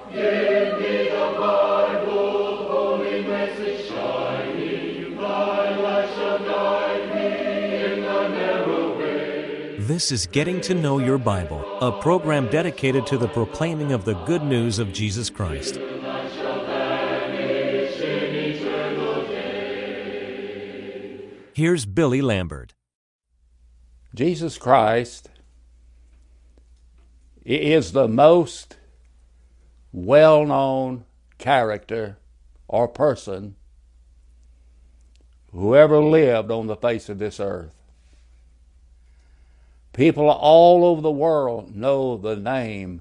Give me the Bible, holy message shining, thy light shall guide me in the narrow way. This is Getting to Know Your Bible, a program dedicated to the proclaiming of the good news of Jesus Christ. Light shall vanish in eternal day. Here's Billy Lambert. Jesus Christ is the most well-known character or person who ever lived on the face of this earth. People all over the world know the name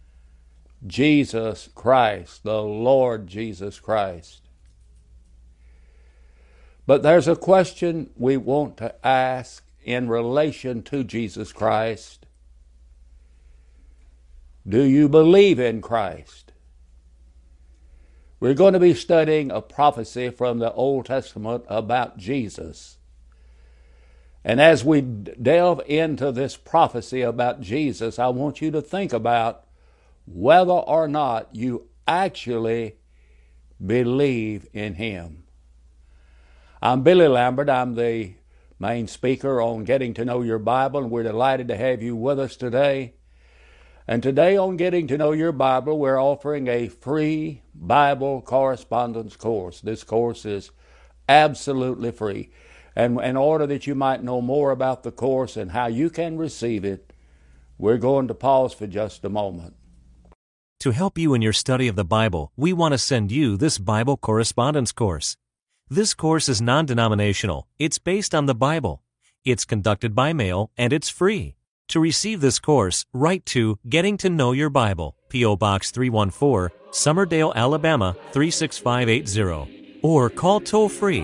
Jesus Christ, the Lord Jesus Christ. But there's a question we want to ask in relation to Jesus Christ. Do you believe in Christ? We're going to be studying a prophecy from the Old Testament about Jesus. And as we delve into this prophecy about Jesus, I want you to think about whether or not you actually believe in Him. I'm Billy Lambert. I'm the main speaker on Getting to Know Your Bible, and we're delighted to have you with us today. And today on Getting to Know Your Bible, we're offering a free Bible correspondence course. This course is absolutely free. And in order that you might know more about the course and how you can receive it, we're going to pause for just a moment. To help you in your study of the Bible, we want to send you this Bible correspondence course. This course is non-denominational. It's based on the Bible. It's conducted by mail, and it's free. To receive this course, write to Getting to Know Your Bible, P.O. Box 314, Summerdale, Alabama 36580, or call toll-free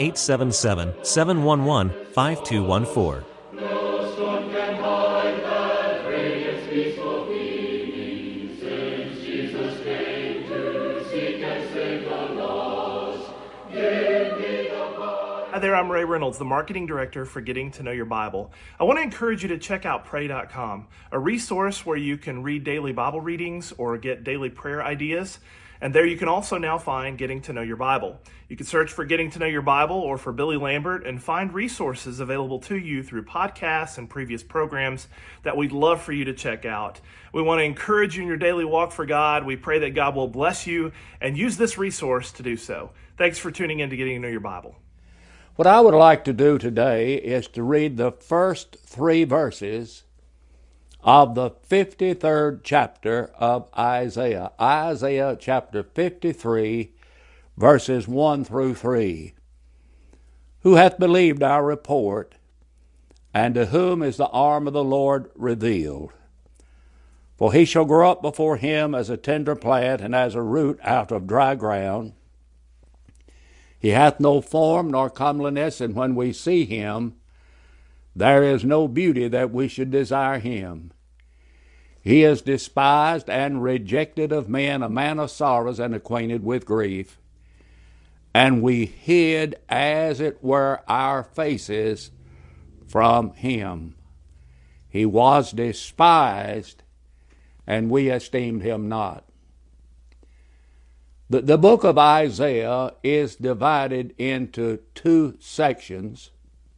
1-877-711-5214. No storm can hide that radiance peaceful beaming, since Jesus came to seek and save the lost. Give me the Bible. Hi there, I'm Ray Reynolds, the Marketing Director for Getting to Know Your Bible. I want to encourage you to check out Pray.com, a resource where you can read daily Bible readings or get daily prayer ideas. And there you can also now find Getting to Know Your Bible. You can search for Getting to Know Your Bible or for Billy Lambert and find resources available to you through podcasts and previous programs that we'd love for you to check out. We want to encourage you in your daily walk for God. We pray that God will bless you and use this resource to do so. Thanks for tuning in to Getting to Know Your Bible. What I would like to do today is to read the first 3 verses of the 53rd chapter of Isaiah. Isaiah chapter 53, verses 1 through 3. Who hath believed our report, and to whom is the arm of the Lord revealed? For he shall grow up before him as a tender plant, and as a root out of dry ground. He hath no form nor comeliness, and when we see him, there is no beauty that we should desire him. He is despised and rejected of men, a man of sorrows and acquainted with grief. And we hid, as it were, our faces from him. He was despised, and we esteemed him not. The book of Isaiah is divided into 2 sections,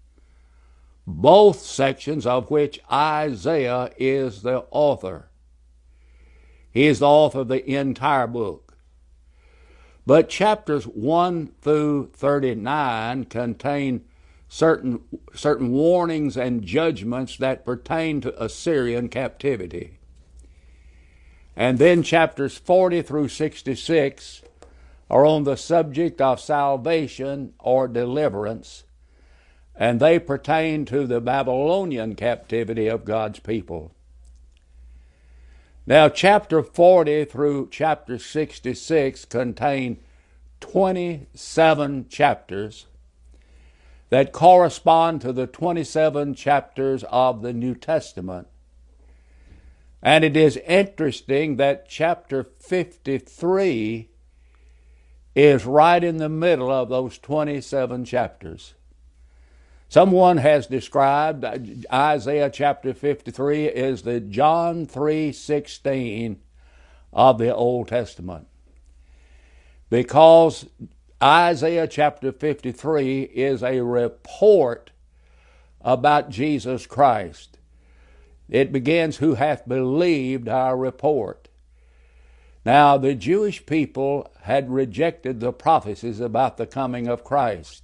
both sections of which Isaiah is the author. He is the author of the entire book. But chapters 1 through 39 contain certain warnings and judgments that pertain to Assyrian captivity. And then chapters 40 through 66 are on the subject of salvation or deliverance, and they pertain to the Babylonian captivity of God's people. Now, chapter 40 through chapter 66 contain 27 chapters that correspond to the 27 chapters of the New Testament. And it is interesting that chapter 53 is right in the middle of those 27 chapters. Someone has described Isaiah chapter 53 as the John 3:16 of the Old Testament. Because Isaiah chapter 53 is a report about Jesus Christ. It begins, who hath believed our report. Now, the Jewish people had rejected the prophecies about the coming of Christ.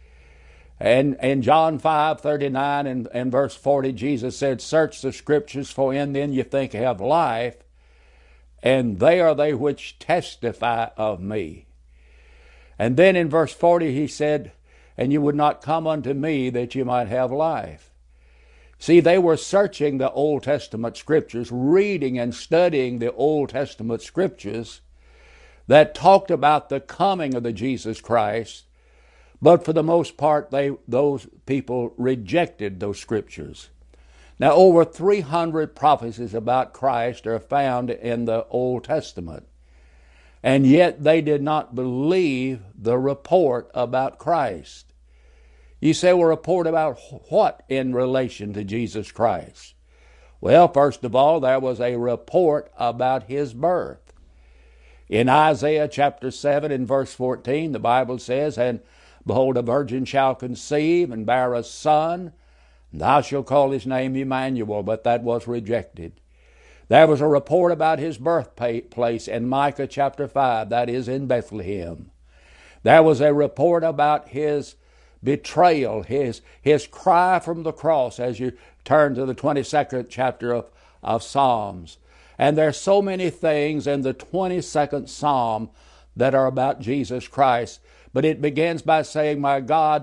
And in John 5:39 and verse 40, Jesus said, search the scriptures, for in them you think you have life, and they are they which testify of me. And then in verse 40 he said, and you would not come unto me that you might have life. See, they were searching the Old Testament scriptures, reading and studying the Old Testament scriptures that talked about the coming of the Jesus Christ, but for the most part, those people rejected those scriptures. Now, over 300 prophecies about Christ are found in the Old Testament, and yet they did not believe the report about Christ. You say, well, report about what in relation to Jesus Christ? Well, first of all, there was a report about his birth. In Isaiah chapter 7 and verse 14, the Bible says, and behold, a virgin shall conceive and bear a son, and thou shalt call his name Emmanuel, but that was rejected. There was a report about his birthplace in Micah chapter 5, that is in Bethlehem. There was a report about his betrayal, his cry from the cross, as you turn to the 22nd chapter of Psalms. And there's so many things in the 22nd Psalm that are about Jesus Christ. But it begins by saying, my God,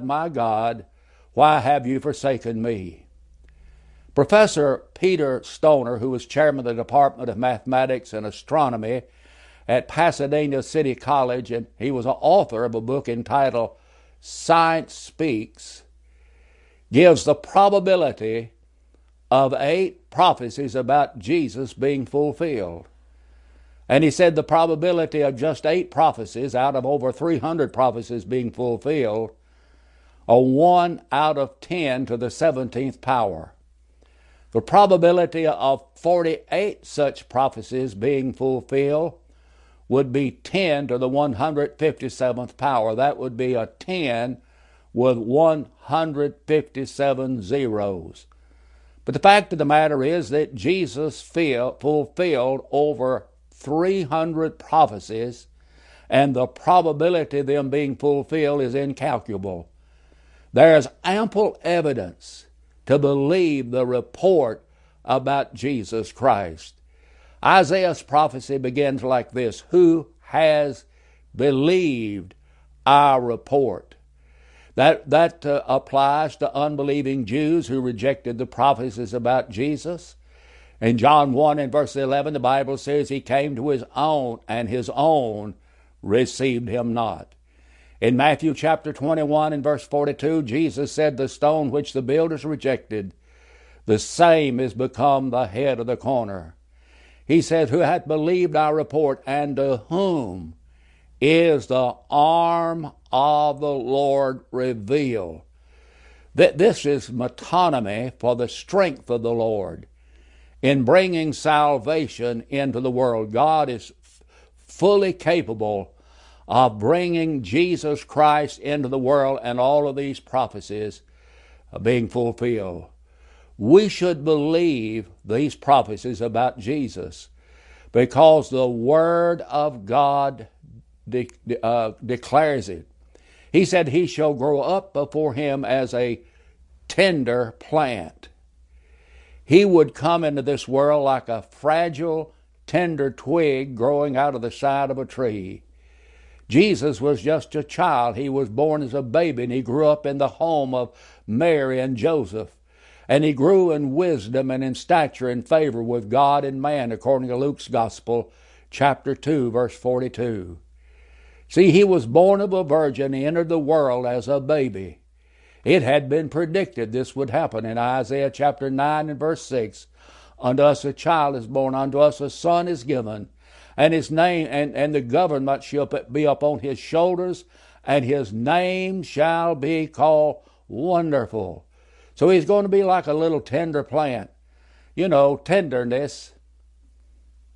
why have you forsaken me? Professor Peter Stoner, who was chairman of the Department of Mathematics and Astronomy at Pasadena City College, and he was an author of a book entitled Science Speaks, gives the probability of 8 prophecies about Jesus being fulfilled. And he said the probability of just 8 prophecies out of over 300 prophecies being fulfilled are 1 out of 10 to the 17th power. The probability of 48 such prophecies being fulfilled would be 10 to the 157th power. That would be a 10 with 157 zeros. But the fact of the matter is that Jesus fulfilled over 300 prophecies, and the probability of them being fulfilled is incalculable. There is ample evidence to believe the report about Jesus Christ. Isaiah's prophecy begins like this, who has believed our report? That applies to unbelieving Jews who rejected the prophecies about Jesus. In John 1 and verse 11, the Bible says he came to his own, and his own received him not. In Matthew chapter 21 and verse 42, Jesus said, the stone which the builders rejected, the same is become the head of the corner. He said, who hath believed our report, and to whom is the arm of the Lord revealed? This is metonymy for the strength of the Lord in bringing salvation into the world. God is fully capable of bringing Jesus Christ into the world, and all of these prophecies are being fulfilled. We should believe these prophecies about Jesus because the Word of God declares it. He said he shall grow up before him as a tender plant. He would come into this world like a fragile, tender twig growing out of the side of a tree. Jesus was just a child. He was born as a baby, and he grew up in the home of Mary and Joseph. And he grew in wisdom and in stature and favor with God and man, according to Luke's Gospel, chapter 2, verse 42. See, he was born of a virgin. He entered the world as a baby. It had been predicted this would happen in Isaiah chapter 9 and verse 6. Unto us a child is born, unto us a son is given, and his name and the government shall be upon his shoulders, and his name shall be called Wonderful. So he's going to be like a little tender plant. You know, tenderness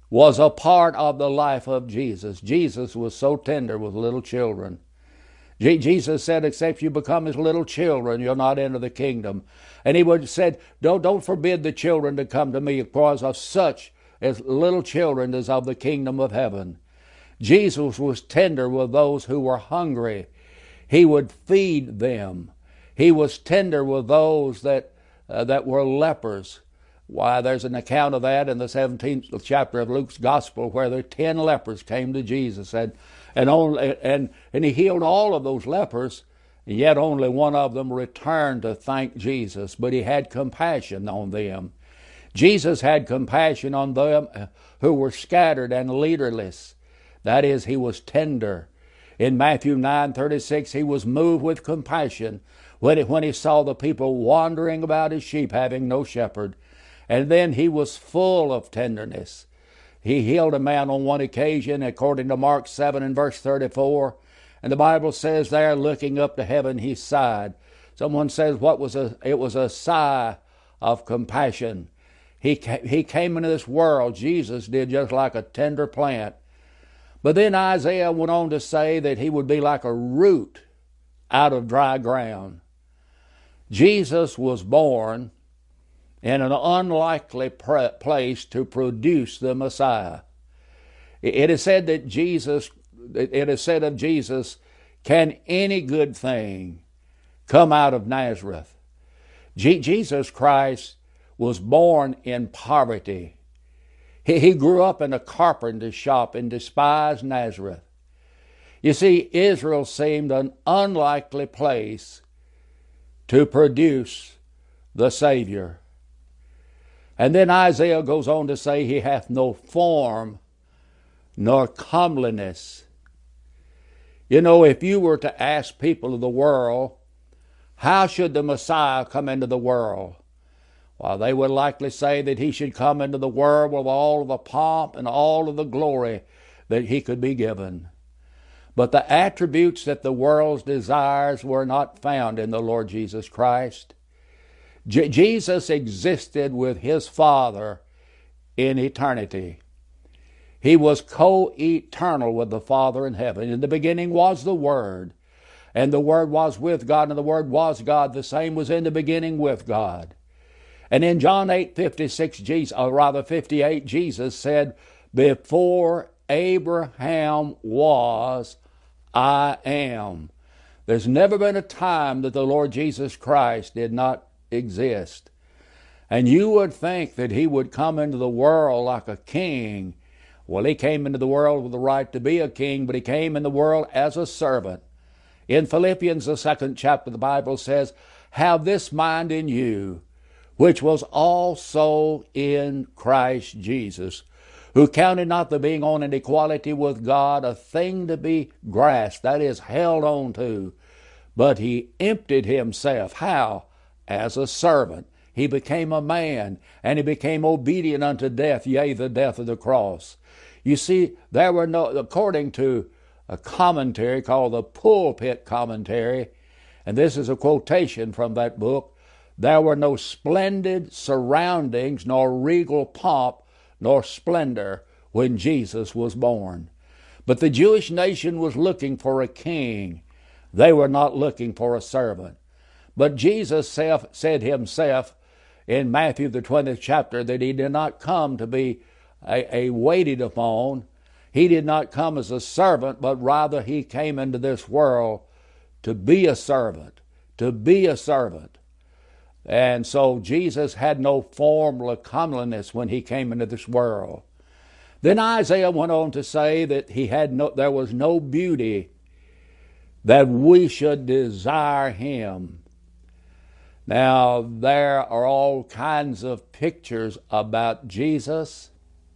was a part of the life of Jesus. Jesus was so tender with little children. Jesus said, except you become as little children, you'll not enter the kingdom. And he would said, don't forbid the children to come to me, because of such as little children is of the kingdom of heaven. Jesus was tender with those who were hungry. He would feed them. He was tender with those that were lepers. Why, there's an account of that in the 17th chapter of Luke's Gospel, where the 10 lepers came to Jesus, and he healed all of those lepers, and yet only one of them returned to thank Jesus, but he had compassion on them. Jesus had compassion on them who were scattered and leaderless. That is, he was tender. In Matthew 9:36, he was moved with compassion when he saw the people wandering about as sheep, having no shepherd. And then he was full of tenderness. He healed a man on one occasion, according to Mark 7 and verse 34. And the Bible says there, looking up to heaven, he sighed. Someone says, it was a sigh of compassion. He came into this world, Jesus did, just like a tender plant. But then Isaiah went on to say that he would be like a root out of dry ground. Jesus was born in an unlikely place to produce the Messiah. It is said of Jesus, can any good thing come out of Nazareth? Jesus Christ was born in poverty. He grew up in a carpenter's shop in despised Nazareth. You see, Israel seemed an unlikely place to produce the Savior. And then Isaiah goes on to say, he hath no form nor comeliness. You know, if you were to ask people of the world, how should the Messiah come into the world? Well, they would likely say that he should come into the world with all of the pomp and all of the glory that he could be given. But the attributes that the world's desires were not found in the Lord Jesus Christ. Jesus existed with his Father in eternity. He was co-eternal with the Father in heaven. In the beginning was the Word, and the Word was with God, and the Word was God. The same was in the beginning with God. And in John 8:58, Jesus said, before Abraham was, I am. There's never been a time that the Lord Jesus Christ did not exist. And you would think that he would come into the world like a king. Well, he came into the world with the right to be a king, but he came in the world as a servant. In Philippians, the 2nd chapter, the Bible says, have this mind in you, which was also in Christ Jesus, who counted not the being on an equality with God a thing to be grasped, that is, held on to, but he emptied himself. How? As a servant. He became a man, and he became obedient unto death, yea, the death of the cross. You see, there were no, according to a commentary called the Pulpit Commentary, and this is a quotation from that book, there were no splendid surroundings, nor regal pomp, nor splendor when Jesus was born. But the Jewish nation was looking for a king. They were not looking for a servant. But Jesus said himself in Matthew the 20th chapter that he did not come to be a waited upon. He did not come as a servant, but rather he came into this world to be a servant, to be a servant. And so Jesus had no form or comeliness when he came into this world. Then Isaiah went on to say that there was no beauty that we should desire him. Now, there are all kinds of pictures about Jesus,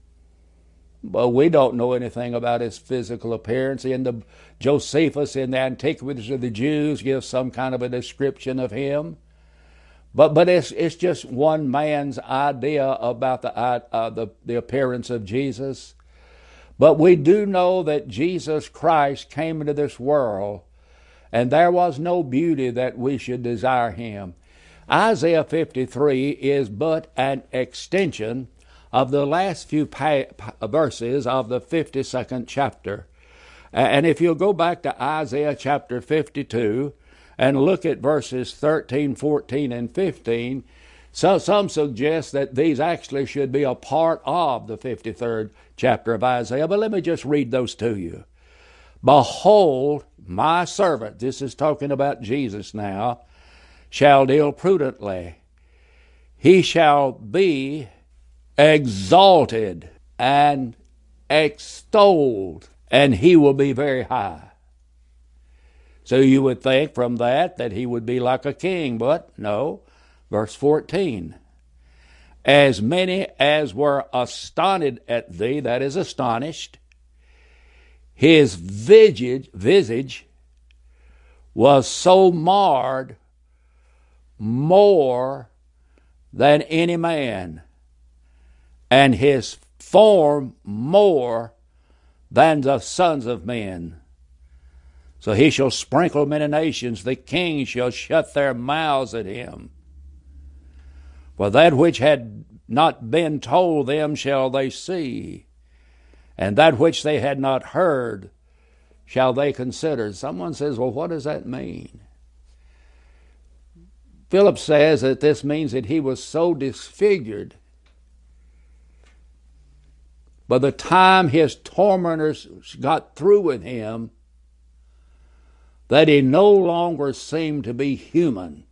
but we don't know anything about his physical appearance. Josephus in the Antiquities of the Jews gives some kind of a description of him. But it's just one man's idea about the appearance of Jesus. But we do know that Jesus Christ came into this world, and there was no beauty that we should desire him. Isaiah 53 is but an extension of the last few verses of the 52nd chapter. And if you'll go back to Isaiah chapter 52 and look at verses 13, 14, and 15, so some suggest that these actually should be a part of the 53rd chapter of Isaiah. But let me just read those to you. Behold, my servant, this is talking about Jesus now, shall deal prudently. He shall be exalted and extolled, and he will be very high. So you would think from that he would be like a king, but no. Verse 14, as many as were astonished at thee, that is astonished, his visage was so marred more than any man, and his form more than the sons of men. So he shall sprinkle many nations, the kings shall shut their mouths at him. For that which had not been told them shall they see, and that which they had not heard shall they consider. Someone says, well, what does that mean? Philip says that this means that he was so disfigured by the time his tormentors got through with him that he no longer seemed to be human.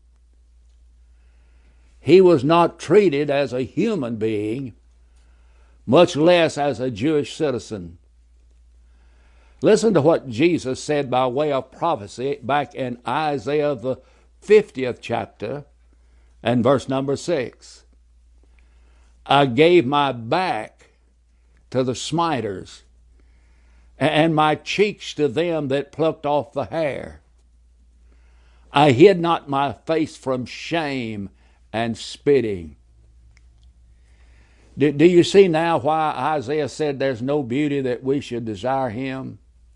He was not treated as a human being, much less as a Jewish citizen. Listen to what Jesus said by way of prophecy back in Isaiah the 50th chapter and verse number 6. I gave my back to the smiters, and my cheeks to them that plucked off the hair. I hid not my face from shame and spitting. Do you see now why Isaiah said there's no beauty that we should desire him?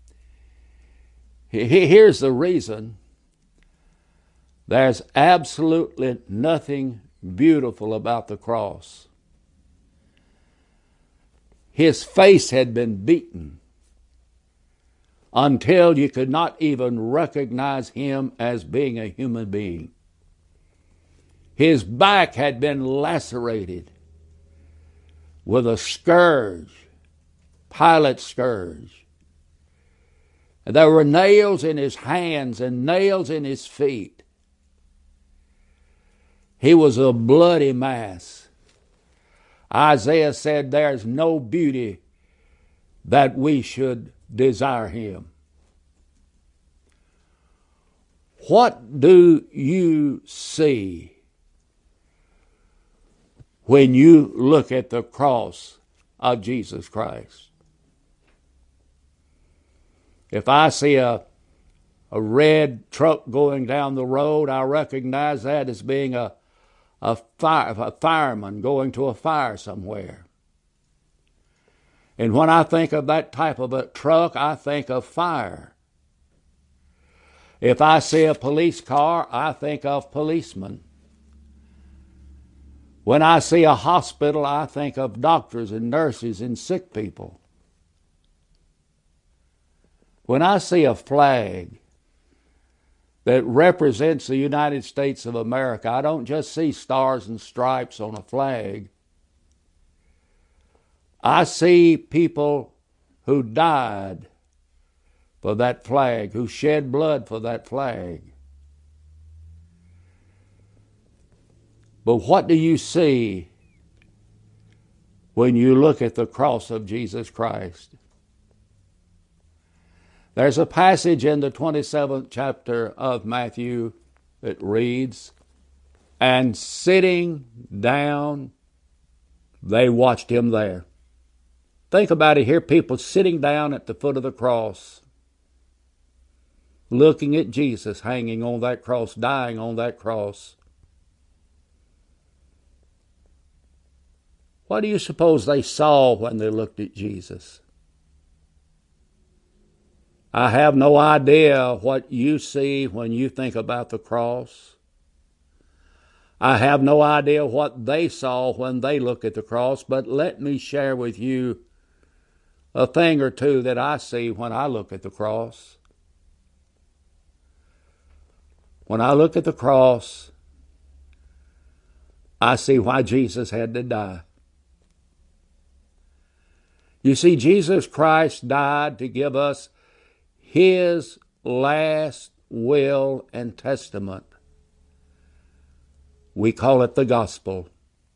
Here's the reason. There's absolutely nothing beautiful about the cross. His face had been beaten until you could not even recognize him as being a human being. His back had been lacerated with a scourge, Pilate's scourge. And there were nails in his hands and nails in his feet. He was a bloody mass. Isaiah said there's no beauty that we should desire him. What do you see when you look at the cross of Jesus Christ? If I see a red truck going down the road, I recognize that as being a fireman going to a fire somewhere. And when I think of that type of a truck, I think of fire. If I see a police car, I think of policemen. When I see a hospital, I think of doctors and nurses and sick people. When I see a flag that represents the United States of America, I don't just see stars and stripes on a flag. I see people who died for that flag, who shed blood for that flag. But what do you see when you look at the cross of Jesus Christ? There's a passage in the 27th chapter of Matthew that reads, and sitting down, they watched him there. Think about it here, people sitting down at the foot of the cross, looking at Jesus hanging on that cross, dying on that cross. What do you suppose they saw when they looked at Jesus? I have no idea what you see when you think about the cross. I have no idea what they saw when they look at the cross, but let me share with you a thing or two that I see when I look at the cross. When I look at the cross, I see why Jesus had to die. You see, Jesus Christ died to give us His last will and testament. We call it the gospel.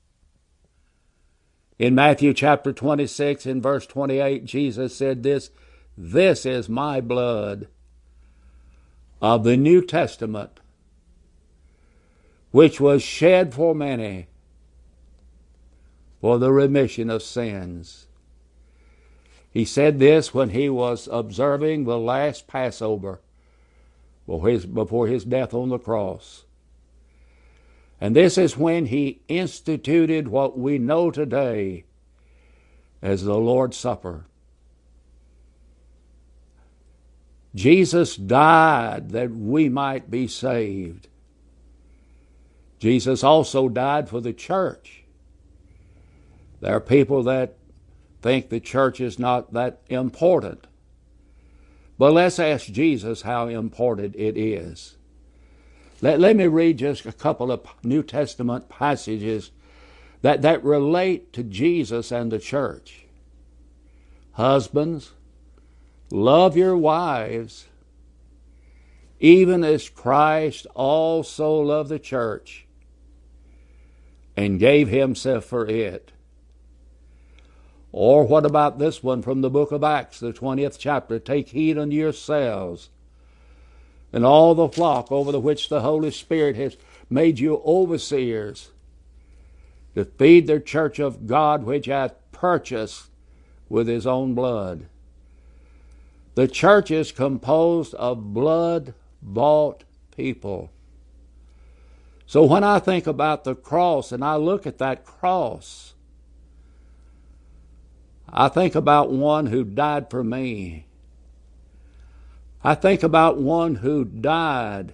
In Matthew chapter 26, in verse 28, Jesus said this is my blood of the New Testament, which was shed for many for the remission of sins. He said this when he was observing the last Passover before his death on the cross. And this is when he instituted what we know today as the Lord's Supper. Jesus died that we might be saved. Jesus also died for the church. There are people that think the church is not that important. But let's ask Jesus how important it is. Let me read just a couple of New Testament passages that relate to Jesus and the church. Husbands, love your wives, even as Christ also loved the church and gave himself for it. Or what about this one from the book of Acts, the 20th chapter? Take heed unto yourselves and all the flock over the which the Holy Spirit has made you overseers, to feed the church of God which hath purchased with his own blood. The church is composed of blood-bought people. So when I think about the cross and I look at that cross, I think about one who died for me. I think about one who died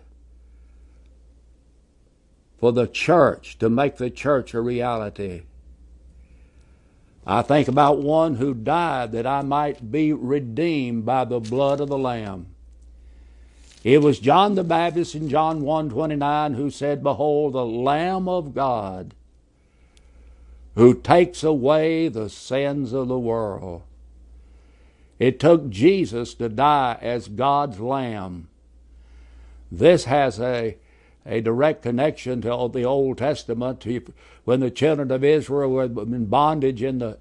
for the church, to make the church a reality. I think about one who died that I might be redeemed by the blood of the Lamb. It was John the Baptist in John 1:29 who said, "Behold, the Lamb of God, who takes away the sins of the world." It took Jesus to die as God's Lamb. This has a direct connection to the Old Testament. When the children of Israel were in bondage in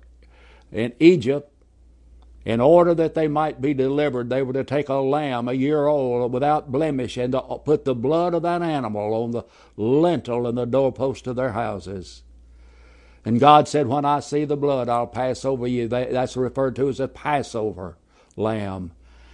Egypt, in order that they might be delivered, they were to take a lamb, a year old, without blemish, and to put the blood of that animal on the lintel and the doorpost of their houses. And God said, "When I see the blood, I'll pass over you." That's referred to as a Passover lamb.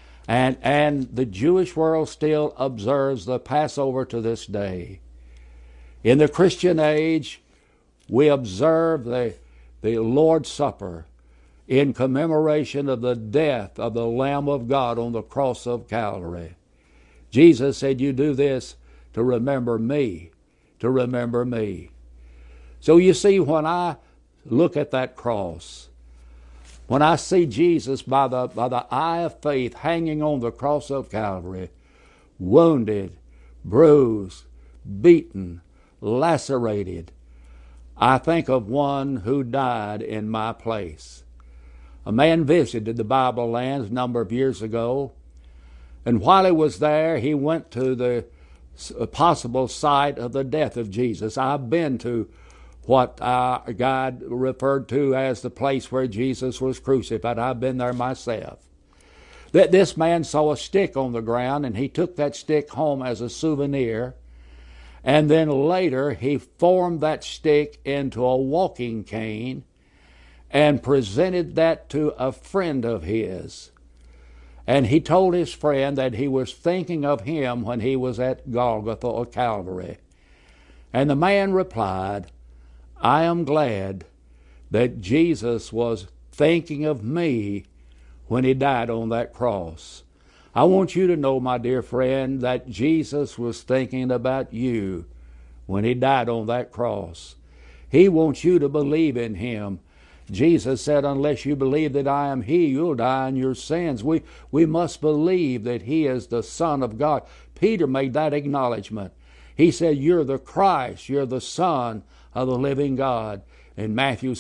And the Jewish world still observes the Passover to this day. In the Christian age, we observe the Lord's Supper in commemoration of the death of the Lamb of God on the cross of Calvary. Jesus said, "You do this to remember me, to remember me." So you see, when I look at that cross, when I see Jesus by the eye of faith hanging on the cross of Calvary, wounded, bruised, beaten, lacerated, I think of one who died in my place. A man visited the Bible lands a number of years ago, and while he was there, he went to the possible site of the death of Jesus. I've been to what God referred to as the place where Jesus was crucified. I've been there myself. That this man saw a stick on the ground, and he took that stick home as a souvenir, and then later he formed that stick into a walking cane and presented that to a friend of his. And he told his friend that he was thinking of him when he was at Golgotha or Calvary. And the man replied, "I am glad that Jesus was thinking of me when he died on that cross." I want you to know, my dear friend, that Jesus was thinking about you when He died on that cross. He wants you to believe in Him. Jesus said, unless you believe that I am He, you'll die in your sins. We must believe that He is the Son of God. Peter made that acknowledgement. He said, you're the Christ, you're the Son of the living God, in Matthew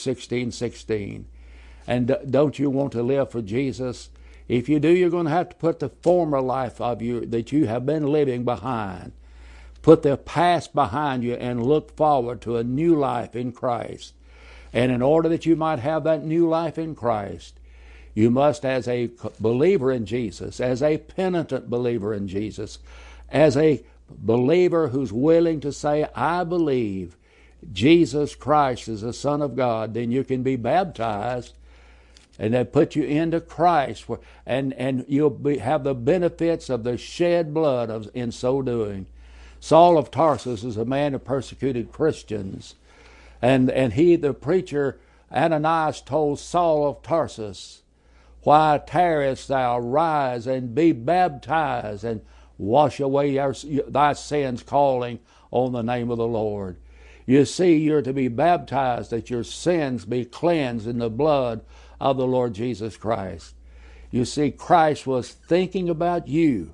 16:16. And don't you want to live for Jesus? If you do, you're going to have to put the former life of you that you have been living behind. Put the past behind you and look forward to a new life in Christ. And in order that you might have that new life in Christ, you must, as a believer in Jesus, as a penitent believer in Jesus, as a believer who's willing to say, I believe Jesus Christ is the Son of God, then you can be baptized and they put you into Christ, and you'll have the benefits of the shed blood in so doing. Saul of Tarsus is a man who persecuted Christians. And he, the preacher, Ananias, told Saul of Tarsus, why tarriest thou? Rise and be baptized and wash away thy sins, calling on the name of the Lord. You see, you're to be baptized that your sins be cleansed in the blood of the Lord Jesus Christ. You see, Christ was thinking about you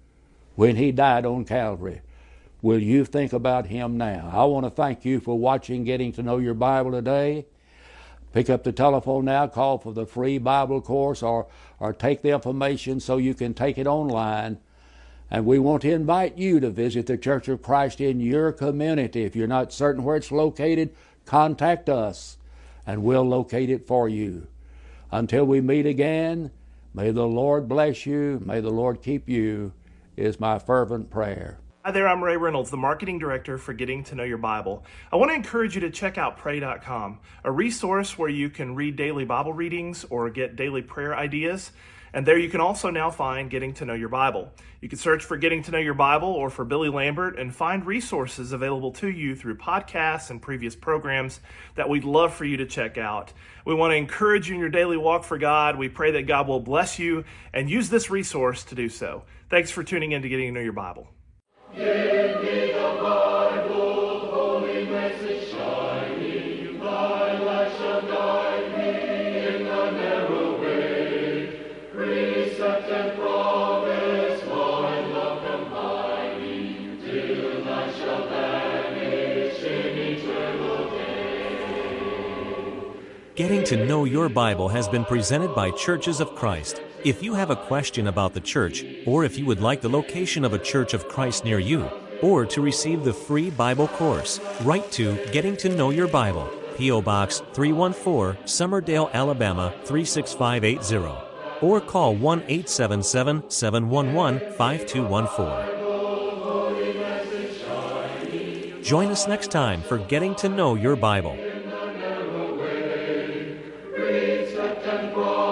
when He died on Calvary. Will you think about Him now? I want to thank you for watching Getting to Know Your Bible today. Pick up the telephone now, call for the free Bible course, or take the information so you can take it online. And we want to invite you to visit the Church of Christ in your community. If you're not certain where it's located, contact us and we'll locate it for you. Until we meet again, may the Lord bless you, may the Lord keep you, is my fervent prayer. Hi there, I'm Ray Reynolds, the Marketing Director for Getting to Know Your Bible. I want to encourage you to check out Pray.com, a resource where you can read daily Bible readings or get daily prayer ideas. And there you can also now find Getting to Know Your Bible. You can search for Getting to Know Your Bible or for Billy Lambert and find resources available to you through podcasts and previous programs that we'd love for you to check out. We want to encourage you in your daily walk for God. We pray that God will bless you and use this resource to do so. Thanks for tuning in to Getting to Know Your Bible. Give me the Bible, holy message shining, thy light shall guide me in the narrow way. Precept and promise, my love combining, till I shall vanish in eternal day. Getting to Know Your Bible has been presented by Churches of Christ. If you have a question about the church, or if you would like the location of a Church of Christ near you, or to receive the free Bible course, write to Getting to Know Your Bible, P.O. Box 314, Summerdale, Alabama 36580, or call 1-877-711-5214. Join us next time for Getting to Know Your Bible. Precept and promise.